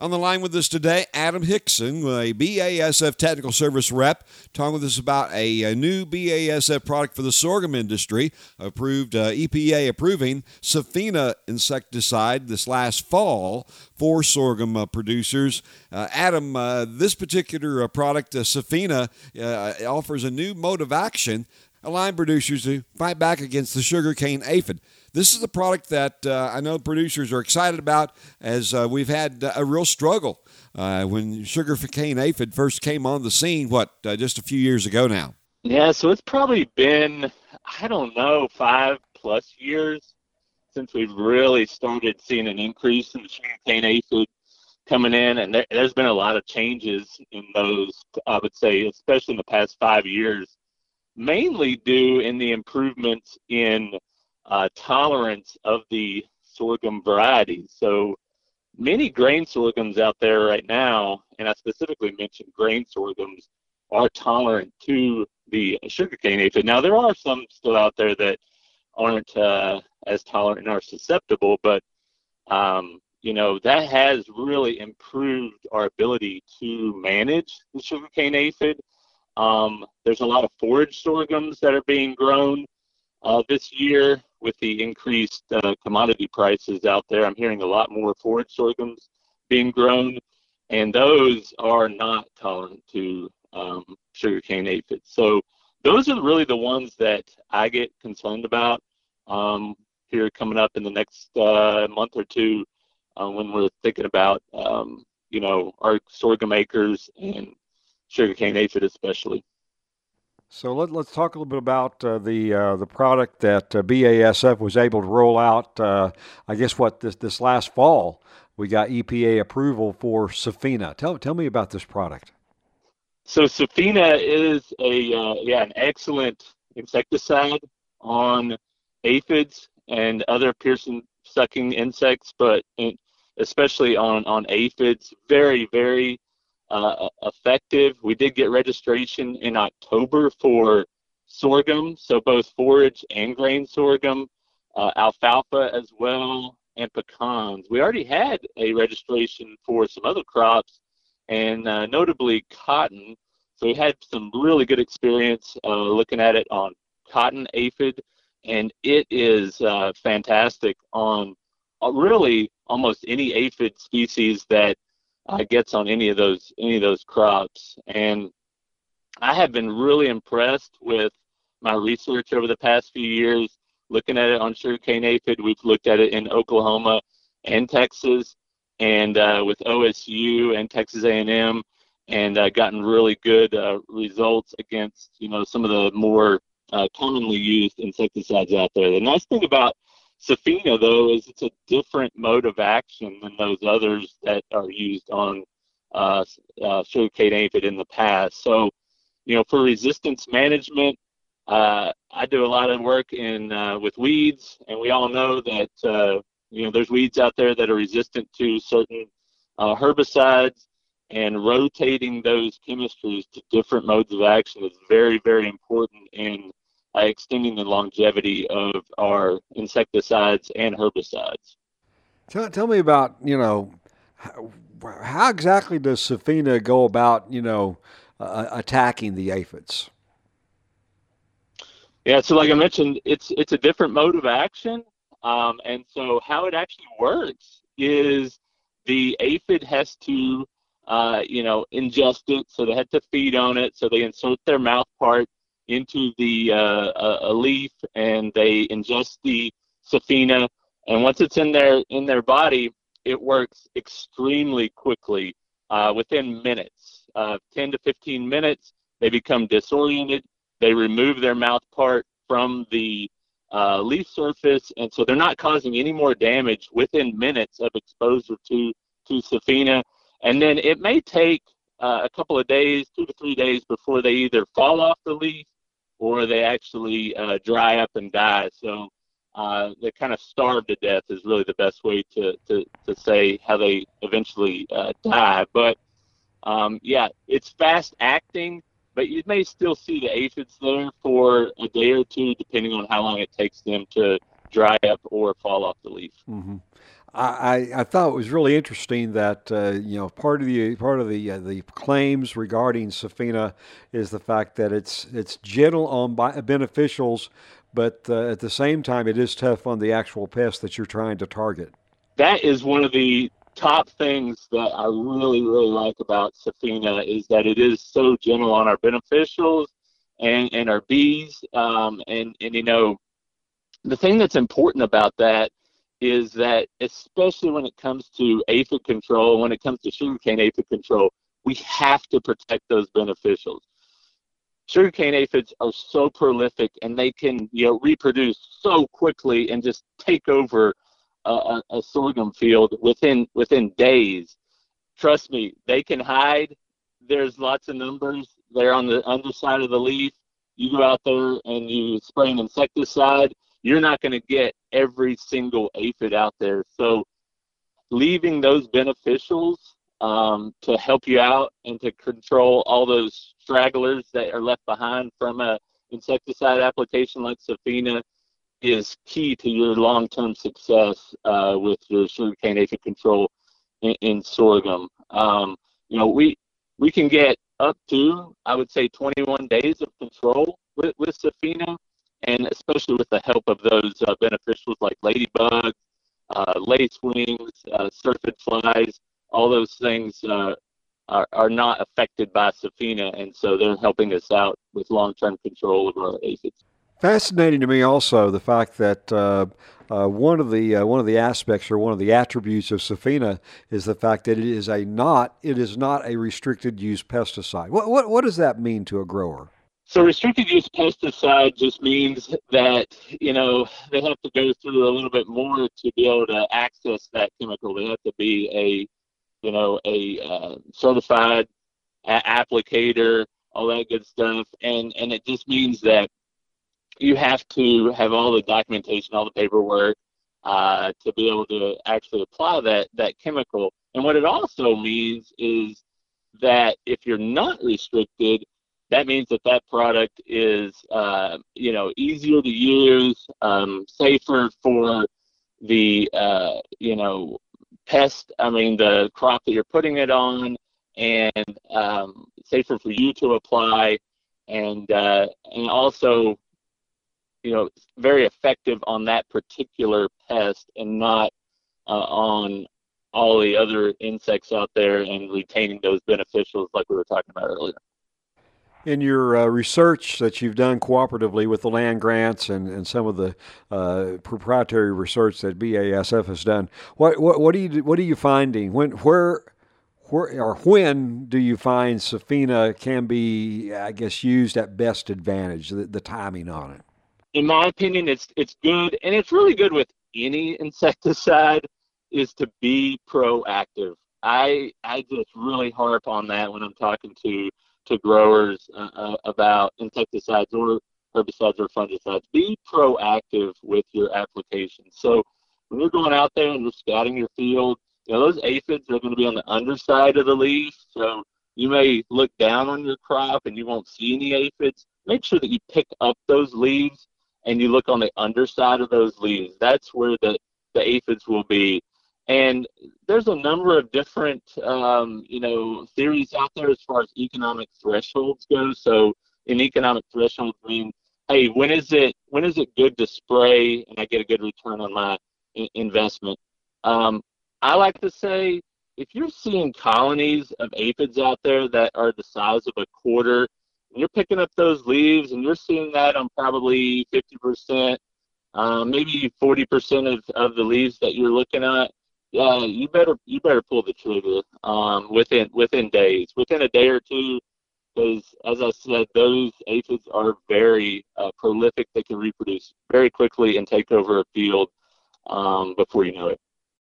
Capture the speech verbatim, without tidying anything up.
On the line with us today, Adam Hickson, a B A S F technical service rep, talking with us about a, a new B A S F product for the sorghum industry, approved uh, E P A approving Safina insecticide this last fall for sorghum uh, producers. Uh, Adam, uh, this particular uh, product, uh, Safina, uh, offers a new mode of action, allowing producers to fight back against the sugarcane aphid. This is a product that uh, I know producers are excited about, as uh, we've had a real struggle uh, when sugarcane aphid first came on the scene, what, uh, just a few years ago now? Yeah, so it's probably been, I don't know, five plus years since we've really started seeing an increase in the sugarcane aphid coming in, and there, there's been a lot of changes in those, I would say, especially in the past five years, mainly due in the improvements in Uh, tolerance of the sorghum varieties. So many grain sorghums out there right now, and I specifically mentioned grain sorghums, are tolerant to the sugarcane aphid. Now, there are some still out there that aren't uh, as tolerant and are susceptible, but um, you know, that has really improved our ability to manage the sugarcane aphid. Um, there's a lot of forage sorghums that are being grown Uh, this year with the increased uh, commodity prices out there. I'm hearing a lot more forage sorghums being grown, and those are not tolerant to um, sugarcane aphids. So those are really the ones that I get concerned about um, here coming up in the next uh, month or two uh, when we're thinking about, um, you know, our sorghum acres and sugarcane aphid especially. So let, let's talk a little bit about uh, the uh, the product that uh, B A S F was able to roll out. Uh, I guess what this this last fall we got E P A approval for Safina. Tell tell me about this product. So Safina is a uh, yeah an excellent insecticide on aphids and other piercing sucking insects, but in, especially on on aphids. Very very Uh, effective. We did get registration in October for sorghum, so both forage and grain sorghum, uh, alfalfa as well, and pecans. We already had a registration for some other crops, and uh, notably cotton. So we had some really good experience uh, looking at it on cotton aphid, and it is uh, fantastic on uh, really almost any aphid species that Uh, gets on any of those any of those crops. And I have been really impressed with my research over the past few years looking at it on sugarcane aphid. We've looked at it in Oklahoma and Texas, and uh, with O S U and Texas A and M, and uh, gotten really good uh, results against you know some of the more uh, commonly used insecticides out there. The nice thing about Safina, though, is it's a different mode of action than those others that are used on uh, uh, sugarcane aphid in the past. So, you know, for resistance management, uh, I do a lot of work in uh, with weeds, and we all know that uh, you know there's weeds out there that are resistant to certain uh, herbicides, and rotating those chemistries to different modes of action is very, very important in Uh, extending the longevity of our insecticides and herbicides. Tell, tell me about, you know, how, how exactly does Safina go about, you know, uh, attacking the aphids? Yeah, so like I mentioned, it's it's a different mode of action. Um, and so how it actually works is the aphid has to, uh, you know, ingest it. So they have to feed on it. So they insert their mouth part into the uh, a, a leaf, and they ingest the Safina, and once it's in their in their body, it works extremely quickly, uh, within minutes, uh, ten to fifteen minutes. They become disoriented. They remove their mouth part from the uh, leaf surface, and so they're not causing any more damage within minutes of exposure to to Safina. And then it may take uh, a couple of days, two to three days, before they either fall off the leaf or they actually uh, dry up and die. So uh, they kind of starve to death is really the best way to, to, to say how they eventually uh, die. But um, yeah, it's fast acting, but you may still see the aphids there for a day or two, depending on how long it takes them to dry up or fall off the leaf. Mm-hmm. I, I thought it was really interesting that uh, you know part of the part of the uh, the claims regarding Safina is the fact that it's it's gentle on bi- beneficials, but uh, at the same time it is tough on the actual pest that you're trying to target. That is one of the top things that I really, really like about Safina is that it is so gentle on our beneficials and, and our bees. Um, and, and, you know, the thing that's important about that is that especially when it comes to aphid control, when it comes to sugarcane aphid control, we have to protect those beneficials. Sugarcane aphids are so prolific and they can, you know, reproduce so quickly and just take over a, a sorghum field within within days. Trust me, they can hide. There's lots of numbers. They're on the underside of the leaf. You go out there and you spray an insecticide, you're not going to get every single aphid out there. So leaving those beneficials um, to help you out and to control all those stragglers that are left behind from a insecticide application like Safina is key to your long-term success uh, with your sugarcane aphid control in, in sorghum. Um, you know, we we can get up to, I would say, twenty-one days of control with, with Safina, and especially with the help of those uh, beneficials like ladybugs, uh, lacewings, uh, syrphid flies, all those things uh, are, are not affected by Safina, and so they're helping us out with long-term control of our aphids. Fascinating to me also the fact that uh, uh, one of the uh, one of the aspects or one of the attributes of Safina is the fact that it is a not it is not a restricted use pesticide. What what what does that mean to a grower? So restricted use pesticide just means that, you know, they have to go through a little bit more to be able to access that chemical. They have to be a, you know, a uh, certified a- applicator, all that good stuff. And, and it just means that you have to have all the documentation, all the paperwork uh, to be able to actually apply that, that chemical. And what it also means is that if you're not restricted, that means that that product is, uh, you know, easier to use, um, safer for the, uh, you know, pest, I mean, the crop that you're putting it on, and um, safer for you to apply, and uh, and also, you know, very effective on that particular pest and not uh, on all the other insects out there and retaining those beneficials like we were talking about earlier. In your uh, research that you've done cooperatively with the land grants and, and some of the uh, proprietary research that B A S F has done, what what what do you what are you finding? When where where or when do you find Safina can be, I guess, used at best advantage? The, the timing on it. In my opinion, it's it's good, and it's really good with any insecticide, is to be proactive. I I just really harp on that when I'm talking to to growers uh, uh, about insecticides or herbicides or fungicides. Be proactive with your application. So when you're going out there and you're scouting your field, you know, those aphids are going to be on the underside of the leaf. So you may look down on your crop and you won't see any aphids. Make sure that you pick up those leaves and you look on the underside of those leaves. That's where the, the aphids will be. And there's a number of different, um, you know, theories out there as far as economic thresholds go. So in economic thresholds mean, hey, when is it when is it good to spray and I get a good return on my in- investment? Um, I like to say if you're seeing colonies of aphids out there that are the size of a quarter, and you're picking up those leaves and you're seeing that on probably fifty percent, uh, maybe forty percent of, of the leaves that you're looking at, yeah, you better you better pull the trigger um, within within days, within a day or two, because as I said, those aphids are very uh, prolific. They can reproduce very quickly and take over a field um, before you know it.